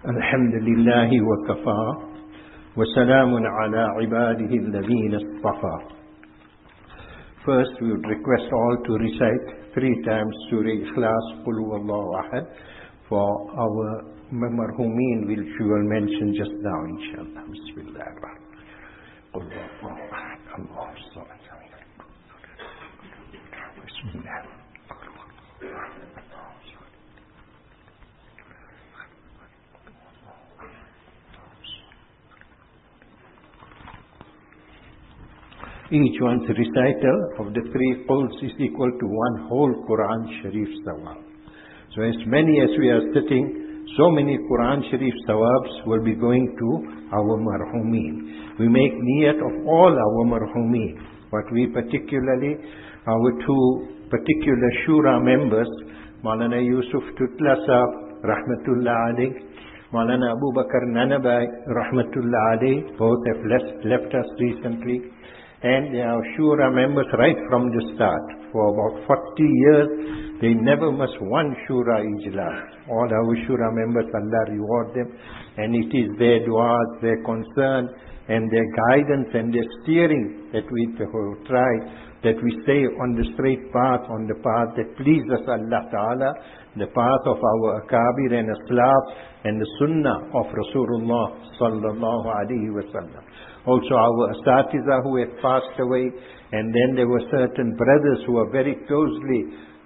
الحمد لله وكفى وسلام على عباده الذين اصطفى. First, we would request all to recite 3 times Surah Ikhlas, Qul Huwallahu Ahad, for our marhumin, which we will mention just now, inshallah. Bismillahirrahmanirrahim. Qul Huwallahu Ahad, Allahu Samad. Bismillah. Each one's recital of the 3 quls is equal to 1 whole Quran Sharif Sawab. So as many as we are sitting, so many Quran Sharif Sawabs will be going to our marhumin. We make niyat of all our marhumin, but we particularly, our 2 particular Shura members, Maulana Yusuf Tutla Sahab, Rahmatullah alayh, Maulana Abu Bakr Nanabai, Rahmatullah alayh, both have left us recently. And they are Shura members right from the start. For about 40 years, they never missed one Shura Ijlas. All our Shura members, Allah reward them. And it is their du'as, their concern, and their guidance and their steering that we try, that we stay on the straight path, on the path that pleases Allah Ta'ala, the path of our Akabir and Aslaf, and the Sunnah of Rasulullah Sallallahu Alaihi Wasallam. Also our Asatiza who had passed away, and then there were certain brothers who were very closely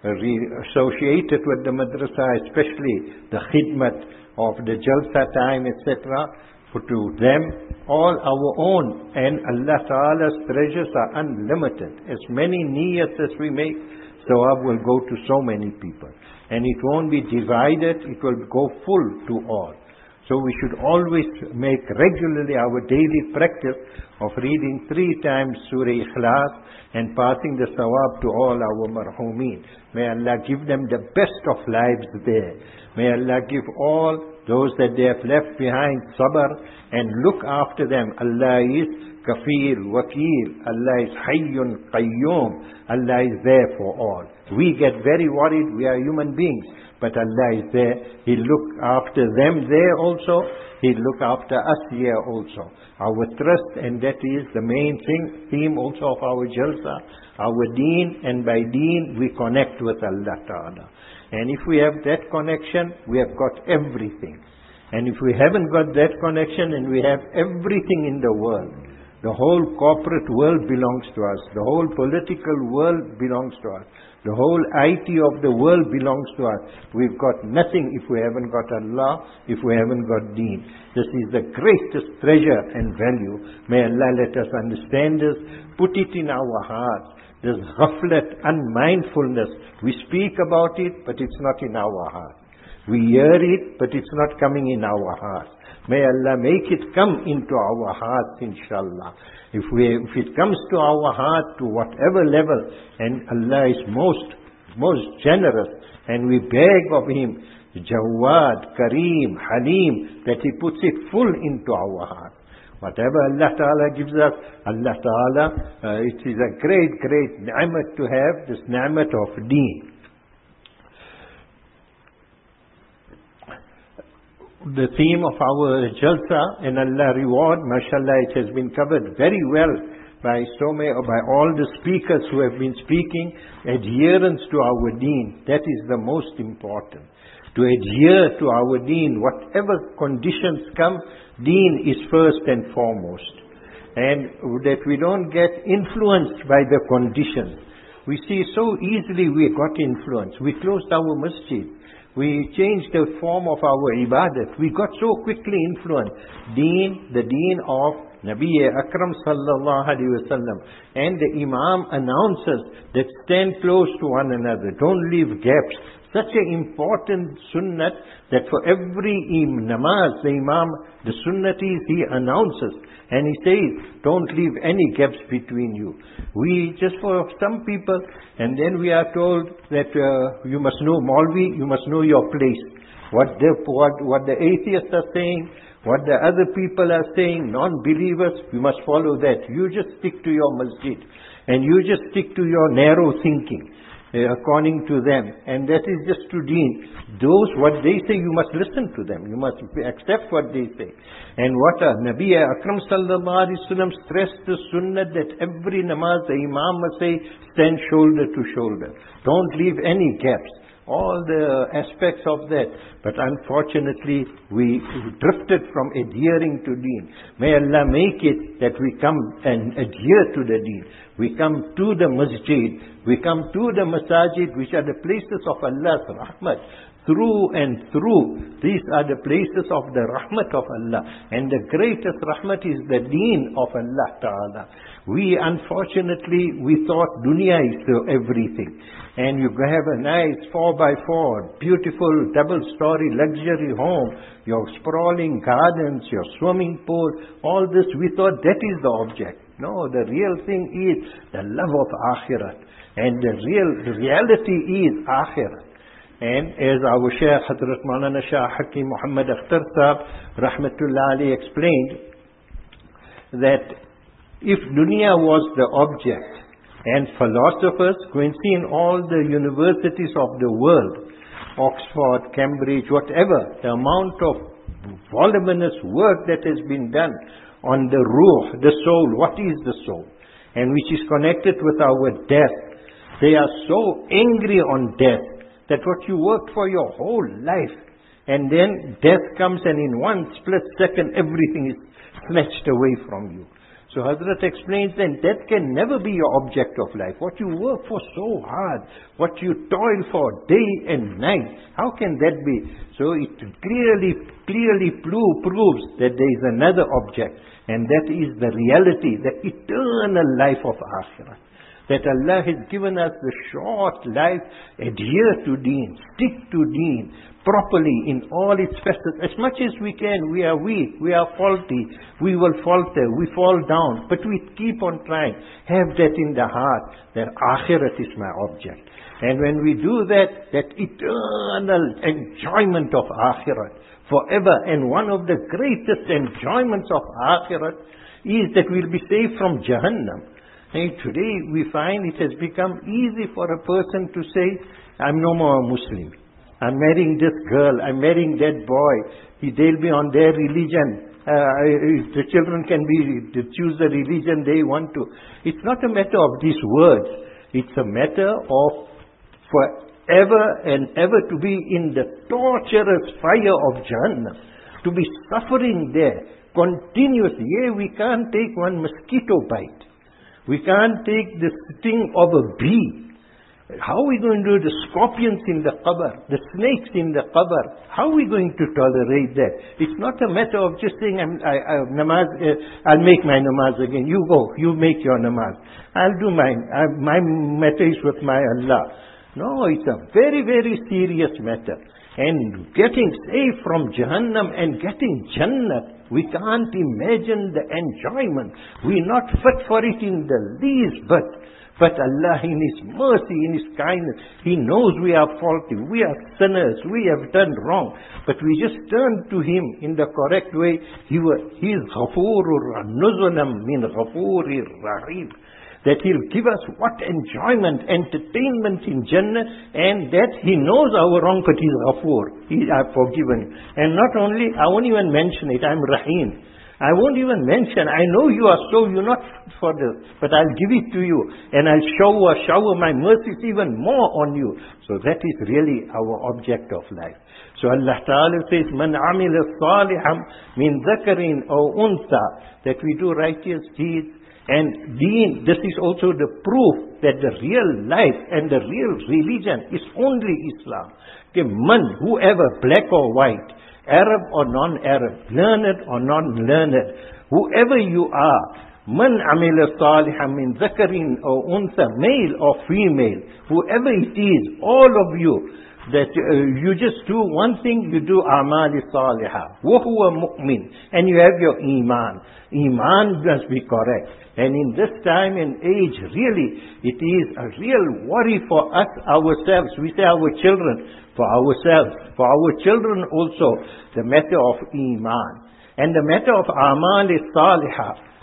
associated with the madrasa, especially the khidmat of the Jalsa time, etc. For to them, all our own, and Allah Ta'ala's treasures are unlimited. As many niyats as we make, sawab will go to so many people. And it won't be divided, it will go full to all. So we should always make regularly our daily practice of reading 3 times Surah Ikhlas and passing the sawab to all our marhumin. May Allah give them the best of lives there. May Allah give all those that they have left behind sabr and look after them. Allah is Kafir, Wakil. Allah is Hayyun, Qayyum. Allah is there for all. We get very worried. We are human beings. But Allah is there. He look after them there also. He look after us here also. Our trust, and that is the main theme also of our Jalsa, our deen, and by deen we connect with Allah Ta'ala. And if we have that connection, we have got everything. And if we haven't got that connection, and we have everything in the world, the whole corporate world belongs to us. The whole political world belongs to us. The whole IT of the world belongs to us. We've got nothing if we haven't got Allah, if we haven't got deen. This is the greatest treasure and value. May Allah let us understand this, put it in our hearts. This ghaflat, unmindfulness, we speak about it, but it's not in our heart. We hear it, but it's not coming in our heart. May Allah make it come into our hearts, inshallah. If it comes to our heart to whatever level, and Allah is most generous, and we beg of Him, Jawad, Kareem, Halim, that He puts it full into our heart. Whatever Allah Ta'ala gives us, Allah Ta'ala, it is a great ni'mat to have, this ni'mat of deen. The theme of our Jalsa, and Allah reward, mashallah, it has been covered very well by all the speakers who have been speaking. Adherence to our deen, that is the most important. To adhere to our deen, whatever conditions come, deen is first and foremost. And that we don't get influenced by the conditions. We see so easily we got influenced. We closed our masjid. We changed the form of our ibadat. We got so quickly influenced. The deen of Nabi Akram sallallahu alaihi wasallam. And the Imam announces that stand close to one another. Don't leave gaps. Such an important sunnat that for every namaz, the Imam, the sunnat is, he announces. And he says, don't leave any gaps between you. We, just for some people, and then we are told that you must know Maulvi, you must know your place. What the atheists are saying, what the other people are saying, non-believers, you must follow that. You just stick to your masjid. And you just stick to your narrow thinking. according to them, and that is just to deen. Those, what they say, you must listen to them. You must accept what they say. And what Nabi Akram sallallahu alaihi wasallam stressed the sunnah that every namaz the imam must say, stand shoulder to shoulder. Don't leave any gaps. All the aspects of that. But unfortunately, we drifted from adhering to deen. May Allah make it that we come and adhere to the deen. We come to the masjid. We come to the masajid, which are the places of Allah's rahmat. Through and through, these are the places of the rahmat of Allah. And the greatest rahmat is the deen of Allah Ta'ala. We unfortunately, we thought dunya is everything. And you have a nice 4x4, beautiful double-story luxury home, your sprawling gardens, your swimming pool, all this, we thought that is the object. No, the real thing is the love of akhirat. And the reality is akhirat. And as our Shaykh Hazrat Maulana Shah Hakim Muhammad Akhtar Sahab Rahmatullah Ali explained, that if dunya was the object, and philosophers, go and see in all the universities of the world, Oxford, Cambridge, whatever, the amount of voluminous work that has been done on the ruh, the soul, what is the soul, and which is connected with our death. They are so angry on death, that what you worked for your whole life, and then death comes and in one split second everything is snatched away from you. So Hazrat explains then that can never be your object of life. What you work for so hard, what you toil for day and night, how can that be? So it clearly proves that there is another object, and that is the reality, the eternal life of Akhirah. That Allah has given us the short life, adhere to deen, stick to deen properly in all its facets. As much as we can, we are weak, we are faulty, we will falter, we fall down, but we keep on trying. Have that in the heart, that akhirat is my object. And when we do that, that eternal enjoyment of akhirat, forever, and one of the greatest enjoyments of akhirat is that we'll be saved from Jahannam. And today we find it has become easy for a person to say, I'm no more a Muslim. I'm marrying this girl, I'm marrying that boy. They'll be on their religion. The children can choose the religion they want to. It's not a matter of these words. It's a matter of forever and ever to be in the torturous fire of Jahannam. To be suffering there continuously. Yeah, we can't take one mosquito bite. We can't take the sting of a bee. How are we going to do the scorpions in the qabr, the snakes in the qabr? How are we going to tolerate that? It's not a matter of just saying, I'll make my namaz again. You go, you make your namaz. I'll do mine. My matter is with my Allah. No, it's a very, very serious matter. And getting saved from Jahannam and getting Jannah, we can't imagine the enjoyment. We're not fit for it in the least bit. But Allah in His mercy, in His kindness, He knows we are faulty, we are sinners, we have done wrong. But we just turn to Him in the correct way. He is Ghafurur Nuzulam min Ghafurir Rahim. That He'll give us what enjoyment, entertainment in Jannah, and that He knows our wrong, but He's Ghafur. He has forgiven. And not only, I won't even mention it, I'm Rahim. I won't even mention, I know you are so, you're not for this, but I'll give it to you, and I'll shower my mercies even more on you. So that is really our object of life. So Allah Ta'ala says, Man amila saliham min dhakarin aw untha, that we do righteous deeds. And deen, this is also the proof that the real life and the real religion is only Islam. Okay, man, whoever, black or white, Arab or non-Arab, learned or non-learned, whoever you are, man amila saliham min dhakarin or untha, male or female, whoever it is, all of you, that you just do one thing, you do amali salihah, wa huwa mu'min, and you have your iman. Iman must be correct. And in this time and age, really, it is a real worry for us ourselves. We say our children, for ourselves, for our children also, the matter of iman. And the matter of amal salihah,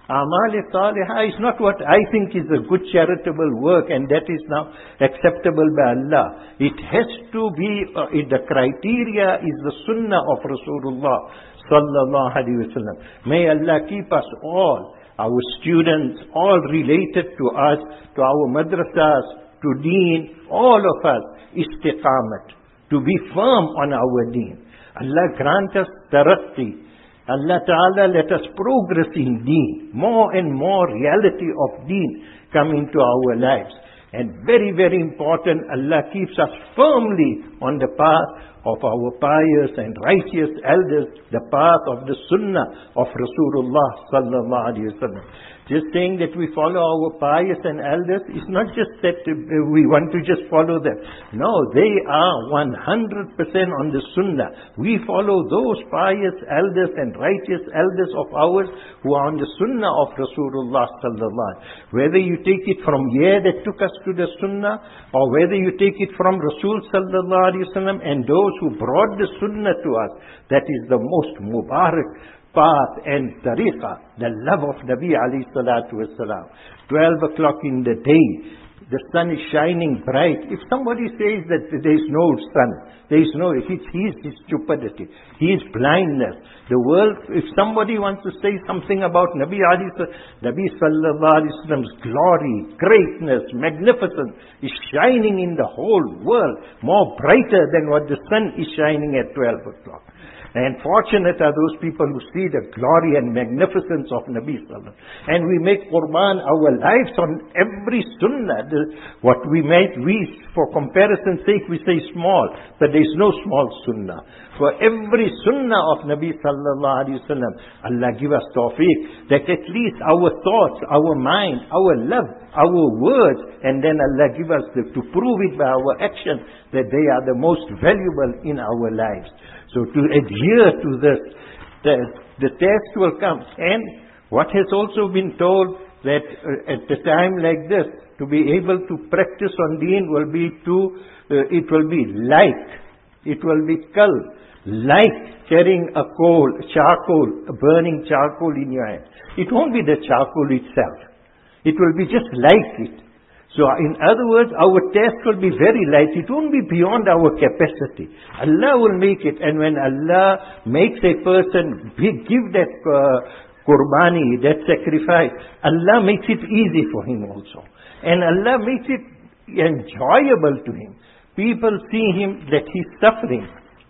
Amal salihah is not what I think is a good charitable work and that is now acceptable by Allah. It has to be, the criteria is the sunnah of Rasulullah sallallahu alaihi wasallam. May Allah keep us all, our students, all related to us, to our madrasas, to deen, all of us, istiqamat, to be firm on our deen. Allah grant us tarakki. Allah Ta'ala let us progress in deen. More and more reality of deen come into our lives. And very, very important, Allah keeps us firmly on the path of our pious and righteous elders, the path of the sunnah of Rasulullah sallallahu alaihi wasallam. Just saying that we follow our pious and elders is not just that we want to just follow them. No, they are 100% on the sunnah. We follow those pious elders and righteous elders of ours who are on the sunnah of Rasulullah sallallahu alaihi wasallam. Whether you take it from here that took us to the sunnah, or whether you take it from Rasul sallallahu alaihi wasallam and those who brought the sunnah to us, that is the most mubarak path and tariqah, the love of Nabi alayhi salatu wasalam. 12 o'clock in the day, the sun is shining bright. If somebody says that there is no sun, there is no, it's his stupidity, his blindness. The world, if somebody wants to say something about Nabi sallallahu alaihi wasallam's glory, greatness, magnificence is shining in the whole world, more brighter than what the sun is shining at 12 o'clock. And fortunate are those people who see the glory and magnificence of Nabi Sallallahu Alaihi Wasallam. And we make Qurban our lives on every sunnah. What we make, for comparison's sake, we say small, but there is no small sunnah. For every sunnah of Nabi Sallallahu Alaihi Wasallam, Allah give us tawfiq, that at least our thoughts, our mind, our love, our words, and then Allah give us to prove it by our action, that they are the most valuable in our lives. So to adhere to this, the test will come. And what has also been told, that at a time like this, to be able to practice on deen will be it will be like carrying a burning charcoal in your hand. It won't be the charcoal itself. It will be just like it. So in other words, our test will be very light. It won't be beyond our capacity. Allah will make it. And when Allah makes a person give that qurbani, that sacrifice, Allah makes it easy for him also. And Allah makes it enjoyable to him. People see him that he's suffering.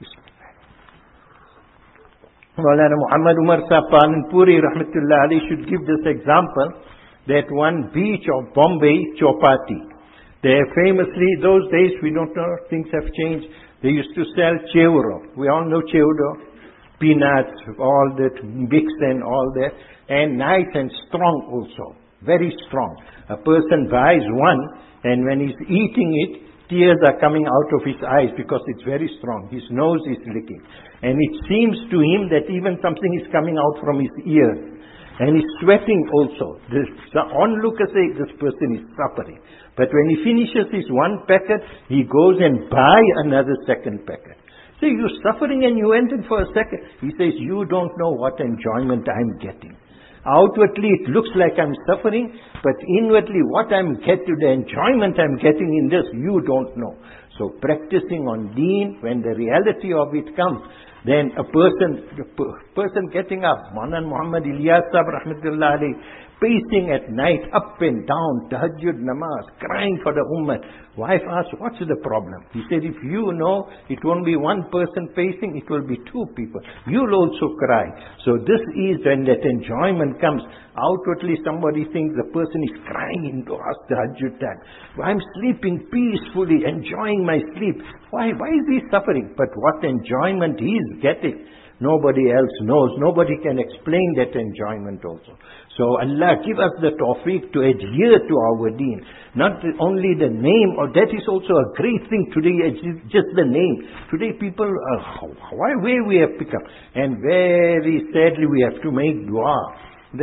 Maulana Muhammad Umar Sahib Palanpuri rahmatullah alayhi should give this example. That one beach of Bombay, Chowpatty. There famously, those days, we don't know, things have changed. They used to sell chevro. We all know chevro. Peanuts, all that, mixed and all that. And nice and strong also. Very strong. A person buys one, and when he's eating it, tears are coming out of his eyes because it's very strong. His nose is licking. And it seems to him that even something is coming out from his ear. And he's sweating also. The onlooker says this person is suffering. But when he finishes his one packet, he goes and buys another second packet. So you're suffering and you went in for a second. He says, you don't know what enjoyment I'm getting. Outwardly it looks like I'm suffering, but inwardly what I'm getting, the enjoyment I'm getting in this, you don't know. So practicing on deen, when the reality of it comes, then a person getting up, Manan Muhammad Ilyas Sahib rahmatullah alayhi, pacing at night, up and down, tahajjud namaz, crying for the ummah. Wife asked, what's the problem? He said, if you know it won't be one person pacing, it will be two people. You'll also cry. So this is when that enjoyment comes. Outwardly somebody thinks the person is crying into us tahajjud time. I'm sleeping peacefully, enjoying my sleep. Why is he suffering? But what enjoyment he is getting, nobody else knows. Nobody can explain that enjoyment also. So Allah give us the tawfiq to adhere to our deen. Not only the name, or that is also a great thing today, just the name. Today people, where we have picked up. And very sadly we have to make dua that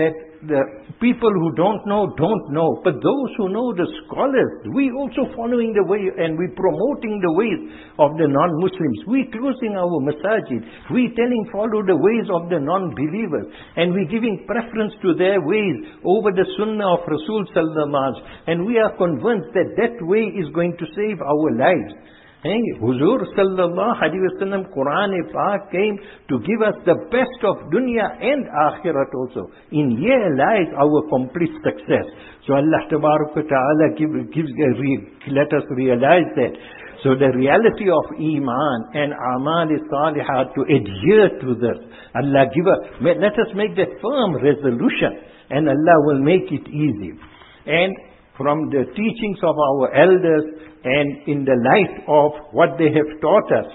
the people who don't know. But those who know, the scholars, we also following the way and we promoting the ways of the non-Muslims. We closing our masajid. We telling follow the ways of the non-believers. And we giving preference to their ways over the sunnah of Rasul sallallahu alaihi wasallam. And we are convinced that that way is going to save our lives. Huzur sallallahu alaihi wasallam, Quran Pak came to give us the best of dunya and akhirat also. In here lies our complete success. So Allah Tabaraka Ta'ala let us realize that. So the reality of Iman and Amal Salihah, to adhere to this. Allah let us make that firm resolution, and Allah will make it easy. And from the teachings of our elders and in the light of what they have taught us,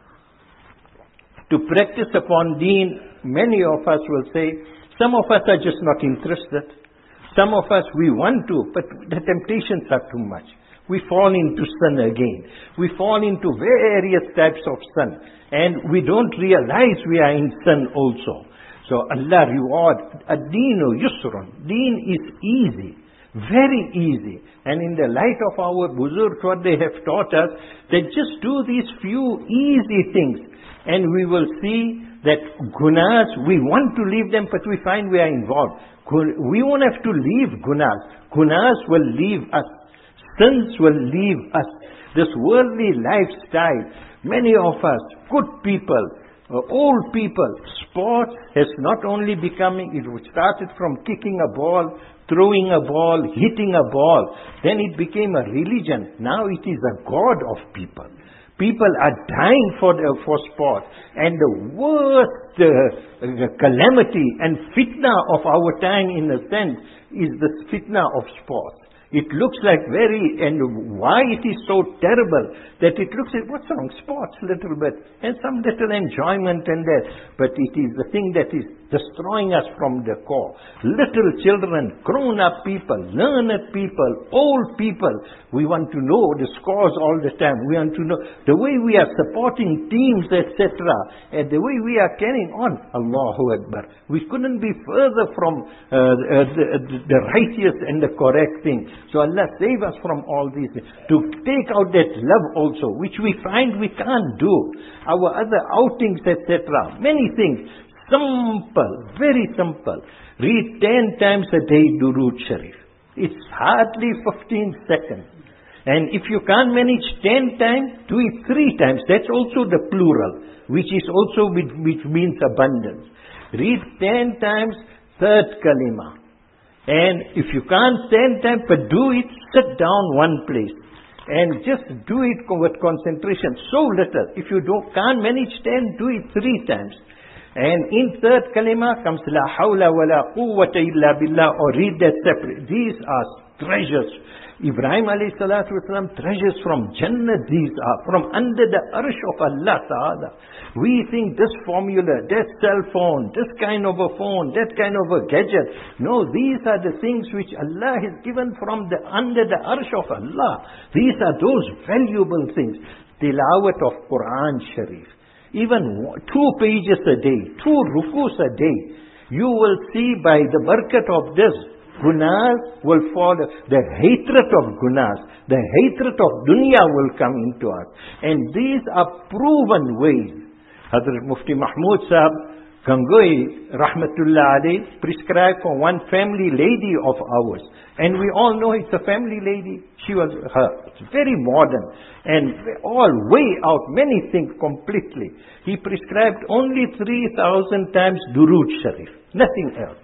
to practice upon deen, many of us will say, some of us are just not interested. Some of us, we want to, but the temptations are too much. We fall into sin again. We fall into various types of sin. And we don't realize we are in sin also. So Allah reward, ad-deenu yusrun. Deen is easy. Very easy. And in the light of our Buzurg, what they have taught us, that just do these few easy things. And we will see that gunas, we want to leave them, but we find we are involved. We won't have to leave gunas. Gunas will leave us. Sins will leave us. This worldly lifestyle, many of us, good people, old people, sports has not only becoming, it started from kicking a ball, throwing a ball, hitting a ball. Then it became a religion. Now it is a god of people. People are dying for sport. And the worst calamity and fitna of our time, in a sense, is the fitna of sport. It looks like and why it is so terrible, that it looks like, what's wrong? Sports, little bit, and some little enjoyment and that. But it is the thing that is destroying us from the core. Little children, grown-up people, learned people, old people, we want to know the scores all the time. We want to know the way we are supporting teams, etc. And the way we are carrying on. Allahu Akbar. We couldn't be further from the righteous and the correct thing. So Allah save us from all these things. To take out that love also, which we find we can't do. Our other outings, etc. Many things. Simple, very simple. Read 10 times a day Durood Sharif. It's hardly 15 seconds. And if you can't manage 10 times, do it 3 times. That's also the plural, which is also which means abundance. Read 10 times, third kalima. And if you can't 10 times, but do it, sit down one place. And just do it with concentration. So little. If you can't manage 10, do it 3 times. And in third kalima comes La hawla wa la quwwata illa billah, or read that separate. These are treasures. Ibrahim alayhi salatu wasalam, treasures from Jannah, these are from under the arsh of Allah Ta'ala. We think this formula, that cell phone, this kind of a phone, that kind of a gadget. No, these are the things which Allah has given from under the arsh of Allah. These are those valuable things. Tilawat of Quran Sharif. Even 2 pages a day, 2 rukus a day. You will see by the barakat of this, gunas will fall, the hatred of gunas, the hatred of dunya will come into us. And these are proven ways. Hazrat Mufti Mahmud Sahib Gangoi, Rahmatullah alayh, prescribed for one family lady of ours. And we all know it's a family lady. She was very modern and all way out, many things completely. He prescribed only 3,000 times Durood Sharif, nothing else.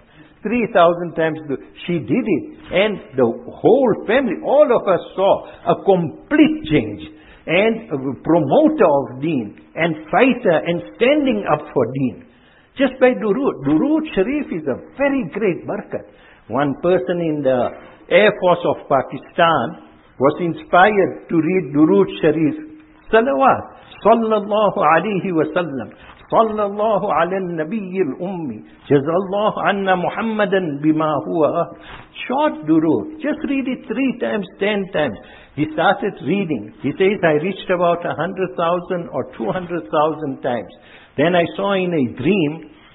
3,000 times. She did it. And the whole family, all of us saw a complete change. And a promoter of deen and fighter and standing up for deen. Just by Durood. Durood Sharif is a very great barakat. One person in the Air Force of Pakistan was inspired to read Durood Sharif. Salawat. Sallallahu alayhi wa sallam. Sallallahu ala nabiyyil ummi. Jazallahu anna Muhammadan bima huwa. Short Durood. Just read it 3 times, 10 times. He started reading. He says, I reached about 100,000 or 200,000 times. Then I saw in a dream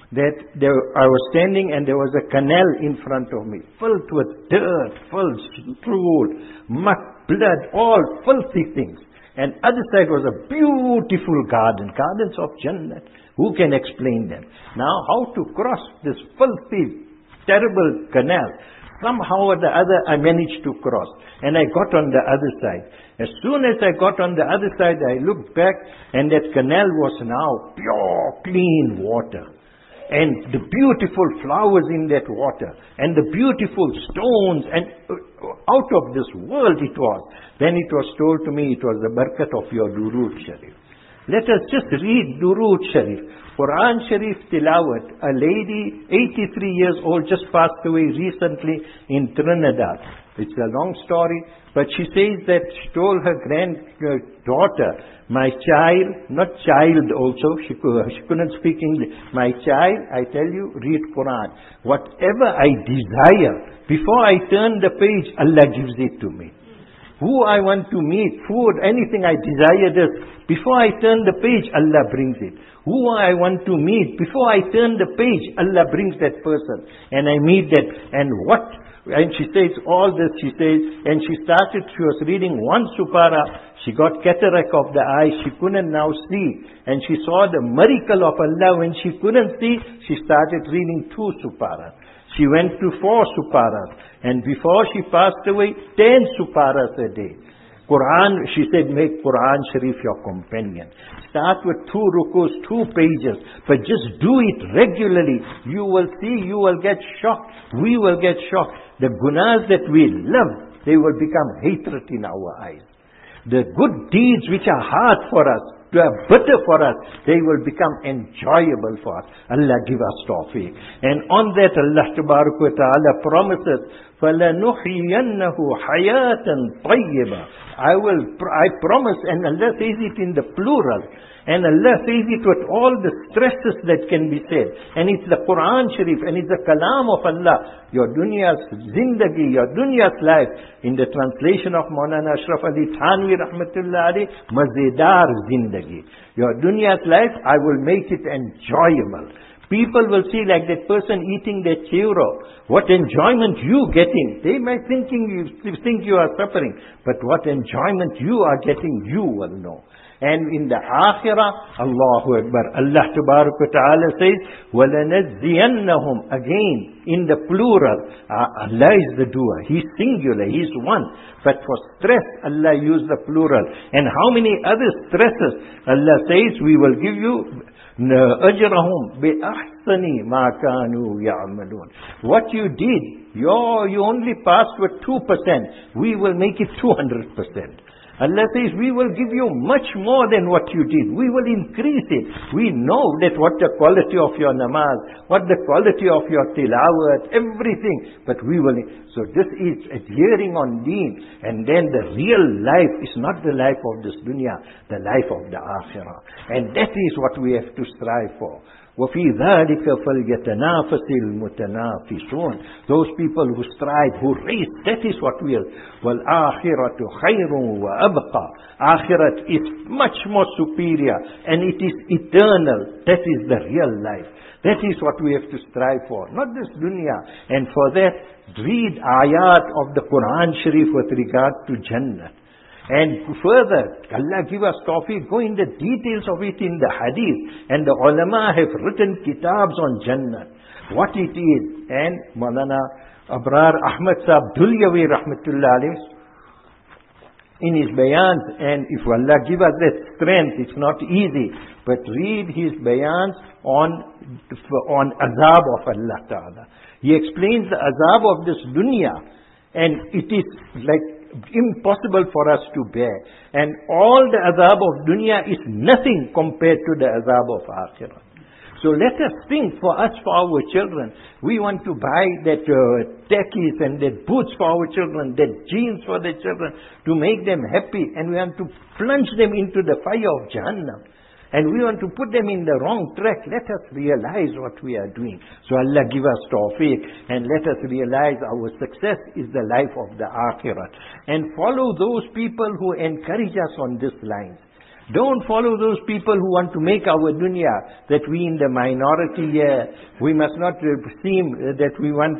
I was standing and there was a canal in front of me, filled with dirt, filled stool, muck, blood, all filthy things. And other side was a beautiful garden, gardens of Jannah. Who can explain them? Now, how to cross this filthy, terrible canal? Somehow or the other, I managed to cross. And I got on the other side. As soon as I got on the other side, I looked back, and that canal was now pure, clean water. And the beautiful flowers in that water, and the beautiful stones, and out of this world it was. Then it was told to me, it was the barakat of your Durood Sharif. Let us just read Durood Sharif. Quran Sharif Tilawat. A lady, 83 years old, just passed away recently in Trinidad. It's a long story, but she says that she told her granddaughter, my child, not child also, she couldn't speak English. My child, I tell you, read Quran. Whatever I desire, before I turn the page, Allah gives it to me. Who I want to meet, food, anything I desire this. Before I turn the page, Allah brings it. Who I want to meet, before I turn the page, Allah brings that person. And I meet that. And she says all this, she was reading one supara. She got cataract of the eye. She couldn't now see. And she saw the miracle of Allah. When she couldn't see, she started reading 2 suparas. She went to 4 suparas. And before she passed away, 10 suparas a day. Quran, she said, make Quran Sharif your companion. Start with 2 rukus, 2 pages. But just do it regularly. You will see, you will get shocked. We will get shocked. The gunas that we love, they will become hatred in our eyes. The good deeds which are hard for us, to are bitter for us, they will become enjoyable for us. Allah give us tawfiq. And on that Allah Tabarak wa Ta'ala promises, فَلَنُحْيِيَنَّهُ حَيَاةً طَيِّبًا. I promise, and Allah says it in the plural. And Allah says it with all the stresses that can be said. And it's the Quran Sharif, and it's the kalam of Allah. Your dunya's zindagi, your dunya's life. In the translation of Maulana Ashraf Ali Thanwi Rahmatullah Ali, mazedar zindagi. Your dunya's life, I will make it enjoyable. People will see like that person eating their chiro. What enjoyment you getting. They might think you are suffering. But what enjoyment you are getting, you will know. And in the akhirah, Allahu Akbar, Allah Tabarak wa Ta'ala says, وَلَنَجْزِيَنَّهُمْ. Again, in the plural, Allah is the doer. He's singular, He's one. But for stress, Allah used the plural. And how many other stresses? Allah says, we will give you أَجْرَهُمْ بِأَحْسَنِ مَا كَانُوا يَعْمَلُونَ. What you did, you only passed with 2%. We will make it 200%. Allah says, we will give you much more than what you did. We will increase it. We know that what the quality of your namaz, what the quality of your tilawat, everything. But we will. So this is adhering on deen. And then the real life is not the life of this dunya, the life of the akhirah. And that is what we have to strive for. وَفِي ذَلِكَ فَلْيَتَنَافَسِ الْمُتَنَافِسُونَ. Those people who strive, who race, that is what we are. وَالْآخِرَةُ خَيْرٌ وَأَبْقَى. Akhirat is much more superior and it is eternal. That is the real life. That is what we have to strive for, not this dunya. And for that, read ayat of the Quran Sharif with regard to Jannah. And further, Allah give us tawfiq, go in the details of it in the hadith. And the ulama have written kitabs on Jannah, what it is. And Maulana Abrar Ahmad Sahab Dhulyawi Rahmatullah Alayhi, in his bayans, and if Allah give us that strength, it's not easy, but read his bayans on azab of Allah Ta'ala. He explains the azab of this dunya, and it is like impossible for us to bear. And all the azab of dunya is nothing compared to the azab of akhirah. So let us think for us, for our children. We want to buy that techies and that boots for our children, that jeans for the children, to make them happy. And we want to plunge them into the fire of Jahannam. And we want to put them in the wrong track. Let us realize what we are doing. So Allah give us tawfiq, and let us realize our success is the life of the akhirah. And follow those people who encourage us on this line. Don't follow those people who want to make our dunya that we in the minority here. We must not seem that we want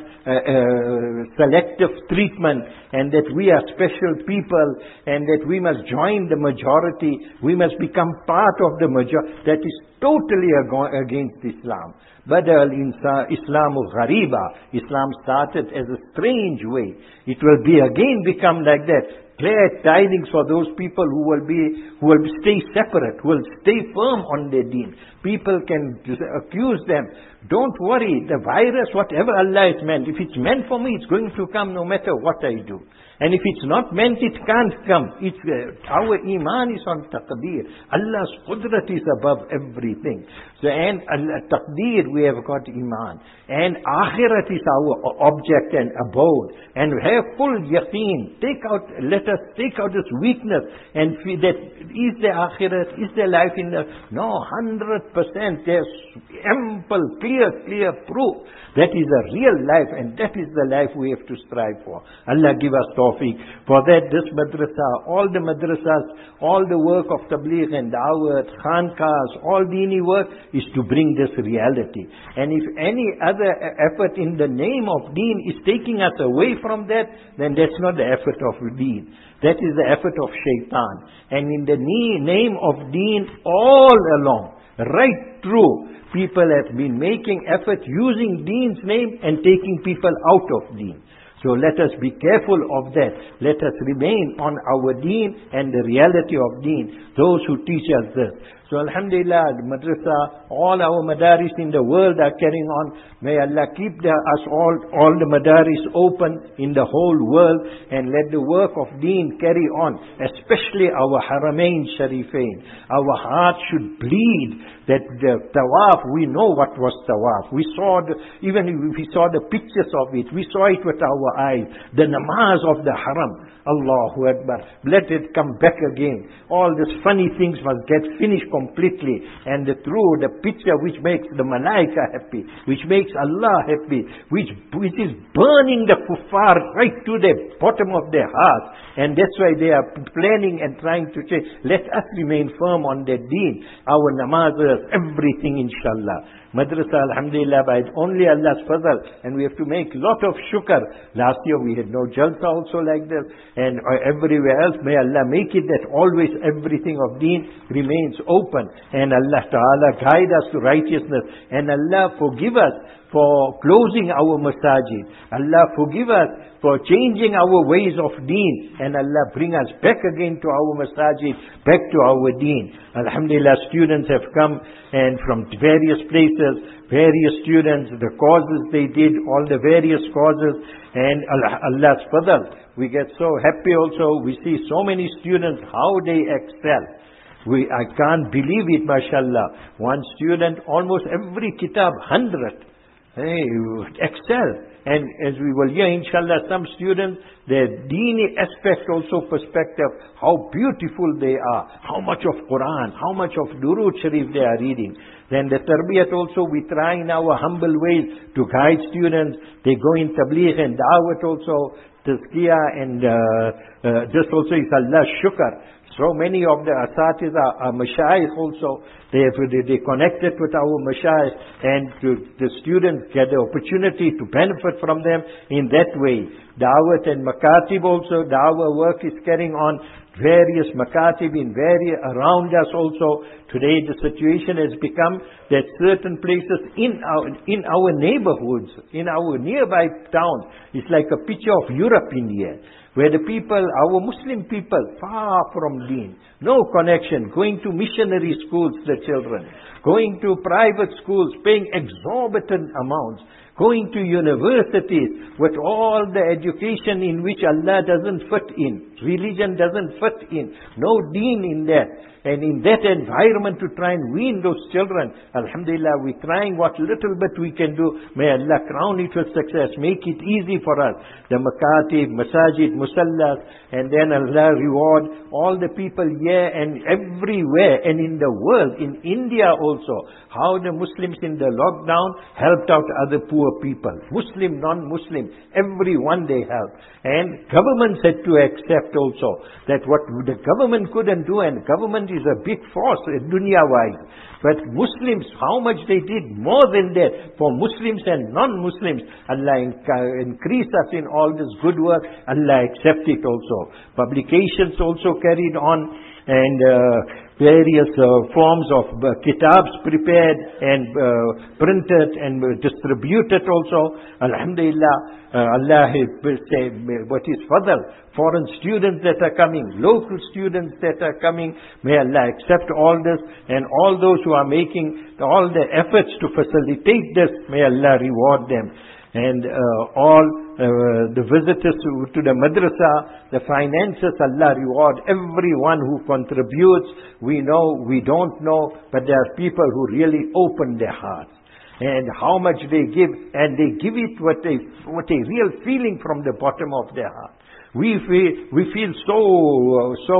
selective treatment and that we are special people and that we must join the majority. We must become part of the majority. That is totally against Islam. Badal Islamu Ghariba. Islam started as a strange way. It will be again become like that. Glad tidings for those people who will stay separate, who will stay firm on their deen. People can accuse them. Don't worry, the virus, whatever Allah has meant, if it's meant for me, it's going to come no matter what I do. And if it's not meant, it can't come. It's our iman is on taqdeer. Allah's qudrat is above everything. So, and taqdeer, we have got iman. And akhirat is our object and abode. And have full yaqeen. Let us take out this weakness and feel that is there akhirat, is there life in the... No, 100%. There's ample, clear proof. That is a real life, and that is the life we have to strive for. Allah give us tawfiq. For that, this madrasa, all the madrasas, all the work of tabligh and da'wat, khanqahs, all dini work is to bring this reality. And if any other effort in the name of deen is taking us away from that, then that's not the effort of deen. That is the effort of shaitan. And in the name of deen all along, right through, people have been making effort using deen's name and taking people out of deen. So let us be careful of that. Let us remain on our deen and the reality of deen. Those who teach us this. So alhamdulillah, madrasa, all our madaris in the world are carrying on. May Allah keep us all the madaris open in the whole world and let the work of deen carry on. Especially our Haramain Sharifain. Our heart should bleed that the tawaf, we know what was tawaf. We saw even if we saw the pictures of it, we saw it with our eyes. The namaz of the haram. Allahu Akbar. Let it come back again. All these funny things must get finished completely. And the picture which makes the malaika happy, which makes Allah happy, which is burning the kuffar right to the bottom of their heart. And that's why they are planning and trying to change. Let us remain firm on their deen. Our namazas, everything inshallah. Madrasa, alhamdulillah, by only Allah's fadl. And we have to make lot of shukr. Last year we had no jalsa also like this. And everywhere else, may Allah make it that always everything of deen remains open. And Allah Ta'ala guide us to righteousness. And Allah forgive us for closing our masajid. Allah forgive us for changing our ways of deen. And Allah bring us back again to our masajid, back to our deen. Alhamdulillah, students have come and from various places, various students, the causes they did, all the various causes, and Allah's fadl. We get so happy also, we see so many students, how they excel. I can't believe it, mashallah. One student, almost every kitab, 100. Hey, excel. And as we will hear, inshallah, some students, their deeni aspect also perspective, how beautiful they are, how much of Quran, how much of Durood Sharif they are reading. Then the tarbiyat also, we try in our humble ways to guide students. They go in tabligh and da'wat also, tazkiyah, and this also is Allah's shukr. So many of the asatiza are mashayikh also. They connected with our mashayikh, and the students get the opportunity to benefit from them in that way. Dawat and makatib also, dawah work is carrying on. Various makatib around us also. Today the situation has become that certain places in our neighborhoods, in our nearby towns, it's like a picture of Europe in here. Where the people, our Muslim people, far from deen, no connection, going to missionary schools, the children, going to private schools, paying exorbitant amounts, going to universities with all the education in which Allah doesn't fit in, religion doesn't fit in, no deen in that. And in that environment to try and wean those children, alhamdulillah, we're trying what little bit we can do. May Allah crown it with success, make it easy for us. The makatib, masajid, musallas, and then Allah reward all the people here and everywhere and in the world, in India also, how the Muslims in the lockdown helped out other poor poor people, Muslim, non-Muslim, everyone they help. And governments had to accept also that what the government couldn't do, and government is a big force dunya-wise. But Muslims, how much they did more than that for Muslims and non-Muslims. Allah increase us in all this good work. Allah accept it also. Publications also carried on, and various forms of kitabs prepared and printed and distributed also. Alhamdulillah, Allah has said what is fadl. Foreign students that are coming, local students that are coming, may Allah accept all this, and all those who are making all the efforts to facilitate this, may Allah reward them. And all the visitors to the madrasa, the finances, Allah reward everyone who contributes. We know, we don't know, but there are people who really open their hearts. And how much they give, and they give it what a real feeling from the bottom of their heart. We feel so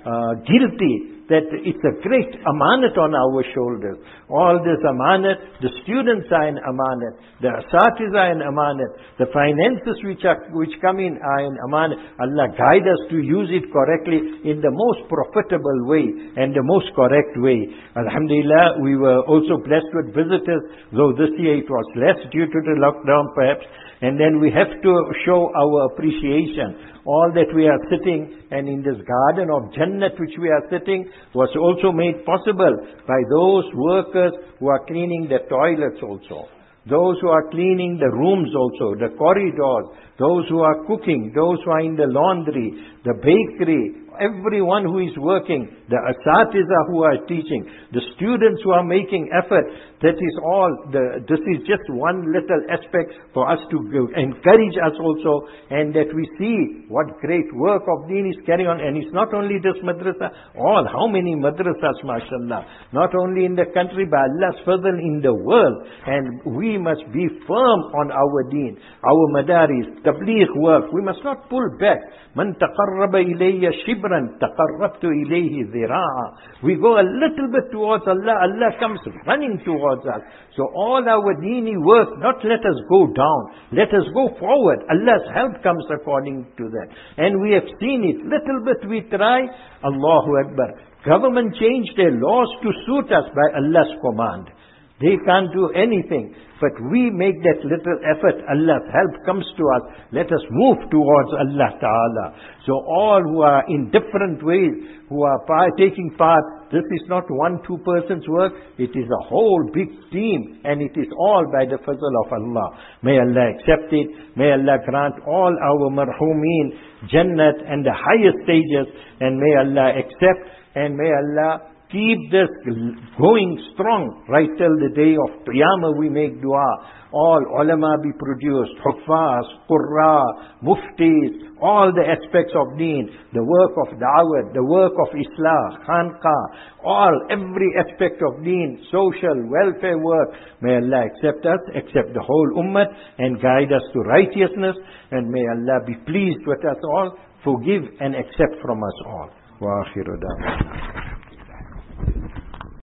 guilty that it's a great amanat on our shoulders. All this amanat, the students are an amanat, the asatiz are an amanat, the finances which come in are an amanat. Allah guide us to use it correctly in the most profitable way and the most correct way. Alhamdulillah, we were also blessed with visitors, though this year it was less due to the lockdown perhaps. And then we have to show our appreciation. All that we are sitting, and in this garden of Jannat which we are sitting, was also made possible by those workers who are cleaning the toilets also. Those who are cleaning the rooms also, the corridors, those who are cooking, those who are in the laundry, the bakery, everyone who is working, the asatiza who are teaching, the students who are making effort, that is all, this is just one little aspect for us to encourage us also, and that we see what great work of deen is carrying on. And it's not only this madrasa, how many madrasas, mashallah, not only in the country, but Allah's fadl in the world. And we must be firm on our deen, our madaris, tabligh work. We must not pull back. Man taqarraba ilayya shibran, taqarrabtu ilayhi zira'a. We go a little bit towards Allah, Allah comes running towards us. So all our deeni work, not let us go down, let us go forward. Allah's help comes according to that. And we have seen it, little bit we try, Allahu Akbar. Government changed their laws to suit us by Allah's command. They can't do anything. But we make that little effort. Allah's help comes to us. Let us move towards Allah Ta'ala. So all who are in different ways, who are taking part, this is not 1-2 persons work. It is a whole big team. And it is all by the fazl of Allah. May Allah accept it. May Allah grant all our marhumeen Jannat and the highest stages. And may Allah accept. And may Allah keep this going strong right till the day of Qiyamah. We make dua. All ulama be produced, huffaz, qurra, muftis, all the aspects of deen, the work of da'wat, the work of islah, khanqa, every aspect of deen, social, welfare work. May Allah accept us, accept the whole ummah, and guide us to righteousness. And may Allah be pleased with us all, forgive and accept from us all. Wa akhiru da'wana.